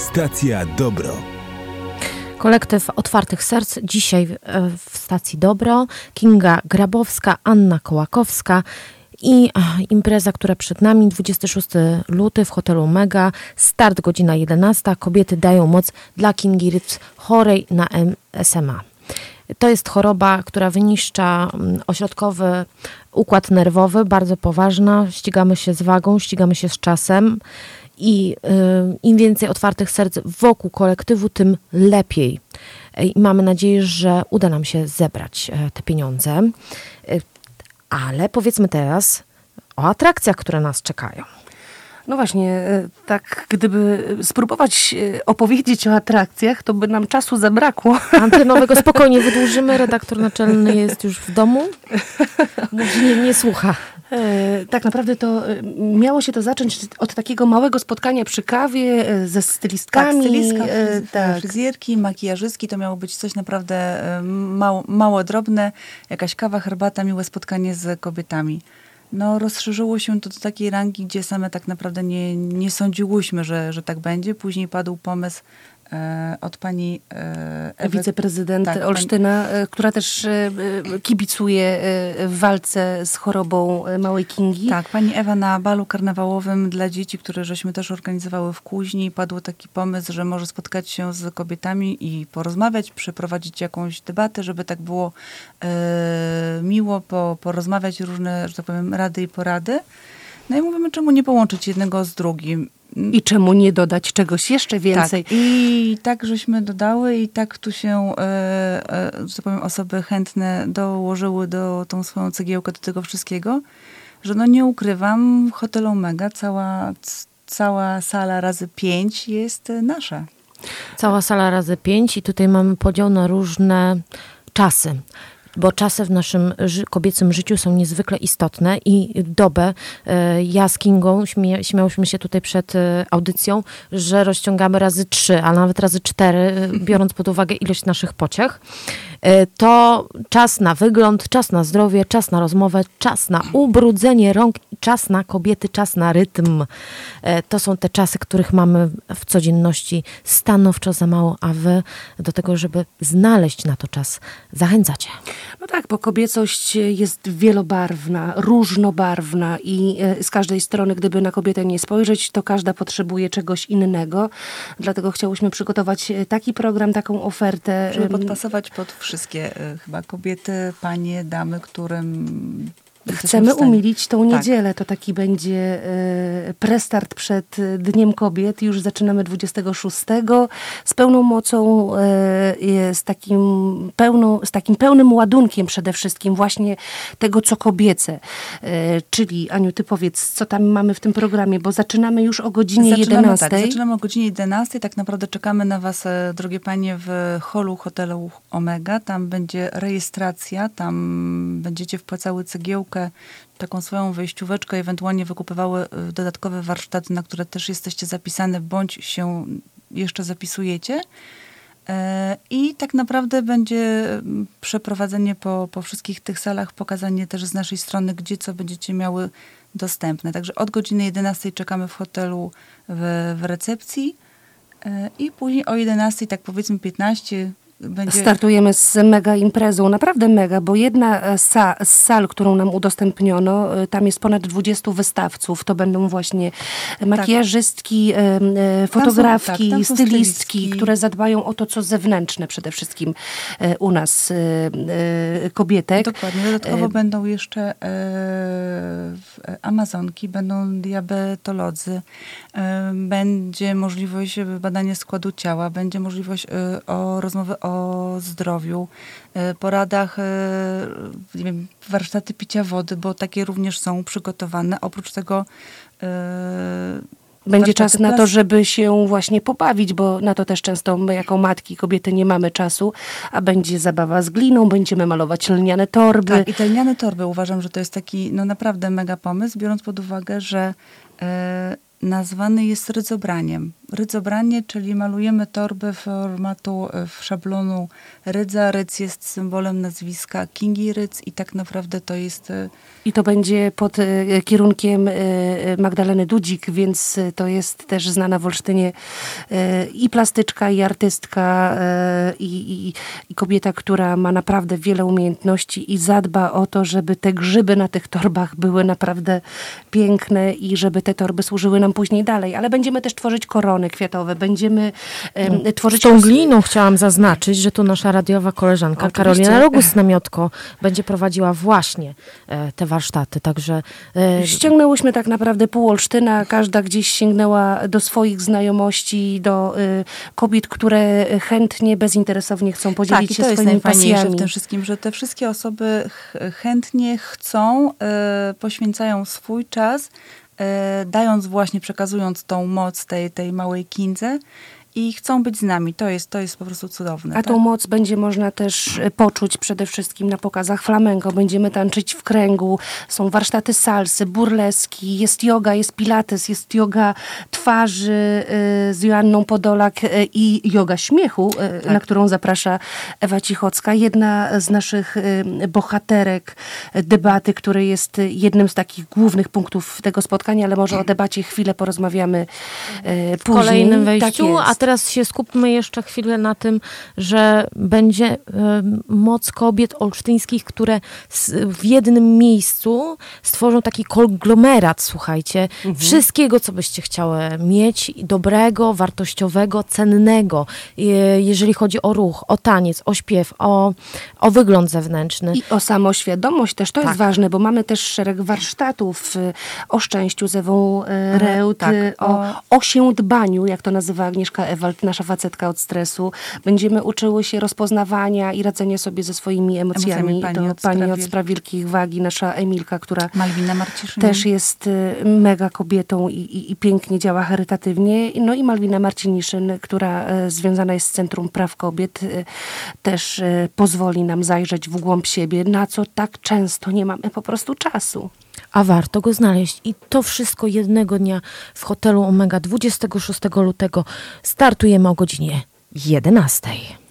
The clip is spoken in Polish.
Stacja Dobro. Kolektyw Otwartych Serc dzisiaj w stacji Dobro. Kinga Grabowska, Anna Kołakowska i impreza, która przed nami, 26 luty w hotelu Mega. Start godzina 11. Kobiety dają moc dla Kingi Ryc chorej na SMA. To jest choroba, która wyniszcza ośrodkowy układ nerwowy, bardzo poważna. Ścigamy się z wagą, ścigamy się z czasem. I im więcej otwartych serc wokół kolektywu, tym lepiej. I mamy nadzieję, że uda nam się zebrać te pieniądze. Ale powiedzmy teraz o atrakcjach, które nas czekają. No właśnie, tak gdyby spróbować opowiedzieć o atrakcjach, to by nam czasu zabrakło. Antenowego spokojnie wydłużymy. Redaktor naczelny jest już w domu. Nie słucha. Tak naprawdę to miało się to zacząć od takiego małego spotkania przy kawie ze stylistkami. Tak, stylistka, fryzjerki, makijażystki. To miało być coś naprawdę mało drobne. Jakaś kawa, herbata, miłe spotkanie z kobietami. No, rozszerzyło się to do takiej rangi, gdzie same tak naprawdę nie sądziłyśmy, że tak będzie. Później padł pomysł od pani Ewy, wiceprezydent Olsztyna, która też kibicuje w walce z chorobą małej Kingi. Tak, pani Ewa na balu karnawałowym dla dzieci, które żeśmy też organizowały w Kuźni, padł taki pomysł, że może spotkać się z kobietami i porozmawiać, przeprowadzić jakąś debatę, żeby tak było miło, porozmawiać różne, że tak powiem, rady i porady. No i mówimy, czemu nie połączyć jednego z drugim. I czemu nie dodać czegoś jeszcze więcej? Tak. I tak żeśmy dodały i tak tu się, że tak powiem, osoby chętne dołożyły tą swoją cegiełkę do tego wszystkiego, że no nie ukrywam, w hotelu Mega cała sala razy 5 jest nasza. Cała sala razy 5 i tutaj mamy podział na różne czasy. Bo czasy w naszym kobiecym życiu są niezwykle istotne i dobę, ja z Kingą śmiałyśmy się tutaj przed audycją, że rozciągamy razy 3, a nawet razy 4, biorąc pod uwagę ilość naszych pociech. To czas na wygląd, czas na zdrowie, czas na rozmowę, czas na ubrudzenie rąk, czas na kobiety, czas na rytm. To są te czasy, których mamy w codzienności stanowczo za mało, a wy do tego, żeby znaleźć na to czas, zachęcacie. No tak, bo kobiecość jest wielobarwna, różnobarwna i z każdej strony, gdyby na kobietę nie spojrzeć, to każda potrzebuje czegoś innego. Dlatego chciałyśmy przygotować taki program, taką ofertę. Żeby podpasować pod wszystkie chyba kobiety, panie, damy, którym... Chcemy umilić tą niedzielę. To taki będzie prestart przed Dniem Kobiet. Już zaczynamy 26 z pełną mocą, z takim pełnym ładunkiem przede wszystkim właśnie tego, co kobiece. Czyli, Aniu, ty powiedz, co tam mamy w tym programie, bo zaczynamy już o godzinie 11. Tak, zaczynamy o godzinie 11. Tak naprawdę czekamy na was, drogie panie, w holu hotelu Omega. Tam będzie rejestracja, tam będziecie wpłacały cegiełkę, taką swoją wejścióweczkę, ewentualnie wykupywały dodatkowe warsztaty, na które też jesteście zapisane, bądź się jeszcze zapisujecie. I tak naprawdę będzie przeprowadzenie po wszystkich tych salach, pokazanie też z naszej strony, gdzie co będziecie miały dostępne. Także od godziny 11 czekamy w hotelu w recepcji i później o 11, tak powiedzmy 15, startujemy z mega imprezą, naprawdę mega, bo jedna z sal, którą nam udostępniono, tam jest ponad 20 wystawców. To będą właśnie makijażystki, fotografki, stylistki, które zadbają o to, co zewnętrzne przede wszystkim u nas kobietek. Dokładnie. Dodatkowo będą jeszcze amazonki, będą diabetolodzy, będzie możliwość badania składu ciała, będzie możliwość rozmowy o zdrowiu, poradach, nie wiem, warsztaty picia wody, bo takie również są przygotowane. Oprócz tego będzie czas na to, żeby się właśnie pobawić, bo na to też często my jako matki, kobiety nie mamy czasu, a będzie zabawa z gliną, będziemy malować lniane torby. Tak, i te lniane torby uważam, że to jest taki naprawdę mega pomysł, biorąc pod uwagę, że nazwany jest rydzobraniem. rydzobranie, czyli malujemy torby w szablonu rydza. Rydz jest symbolem nazwiska Kingi Rydz i tak naprawdę to jest... I to będzie pod kierunkiem Magdaleny Dudzik, więc to jest też znana w Olsztynie i plastyczka, i artystka, i kobieta, która ma naprawdę wiele umiejętności i zadba o to, żeby te grzyby na tych torbach były naprawdę piękne i żeby te torby służyły nam później dalej. Ale będziemy też tworzyć korony kwiatowe, będziemy tworzyć... Z tą gliną chciałam zaznaczyć, że tu nasza radiowa koleżanka Karolina Rogus-Namiotko będzie prowadziła właśnie te warsztaty, także... Ściągnęłyśmy tak naprawdę pół Olsztyna, każda gdzieś sięgnęła do swoich znajomości, do kobiet, które chętnie, bezinteresownie chcą podzielić się swoimi pasjami. Tak, i to jest najfajniejsze w tym wszystkim, że te wszystkie osoby chętnie chcą, poświęcają swój czas, dając właśnie, przekazując tą moc tej małej Kindze i chcą być z nami. To jest po prostu cudowne. A tą moc będzie można też poczuć przede wszystkim na pokazach flamenco. Będziemy tańczyć w kręgu. Są warsztaty salsy, burleski, jest yoga, jest pilates, jest yoga twarzy z Joanną Podolak i yoga śmiechu, na którą zaprasza Ewa Cichocka. Jedna z naszych bohaterek debaty, który jest jednym z takich głównych punktów tego spotkania, ale może o debacie chwilę porozmawiamy później. W kolejnym wejściu, Tak, a teraz się skupmy jeszcze chwilę na tym, że będzie moc kobiet olsztyńskich, które w jednym miejscu stworzą taki konglomerat, słuchajcie, wszystkiego, co byście chciały mieć, dobrego, wartościowego, cennego, jeżeli chodzi o ruch, o taniec, o śpiew, o wygląd zewnętrzny. I o samoświadomość też, to jest ważne, bo mamy też szereg warsztatów o szczęściu z Ewą Reut, o się dbaniu, jak to nazywa Agnieszka Ewald, nasza facetka od stresu. Będziemy uczyły się rozpoznawania i radzenia sobie ze swoimi emocjami. Pani od Spraw Wielkich Wagi, nasza Emilka, która Malwina Marciszyn też jest mega kobietą i pięknie działa charytatywnie. No i Malwina Marciniszyn, która związana jest z Centrum Praw Kobiet, też pozwoli nam zajrzeć w głąb siebie, na co tak często nie mamy po prostu czasu. A warto go znaleźć. I to wszystko jednego dnia w hotelu Omega 26 lutego startujemy o godzinie 11.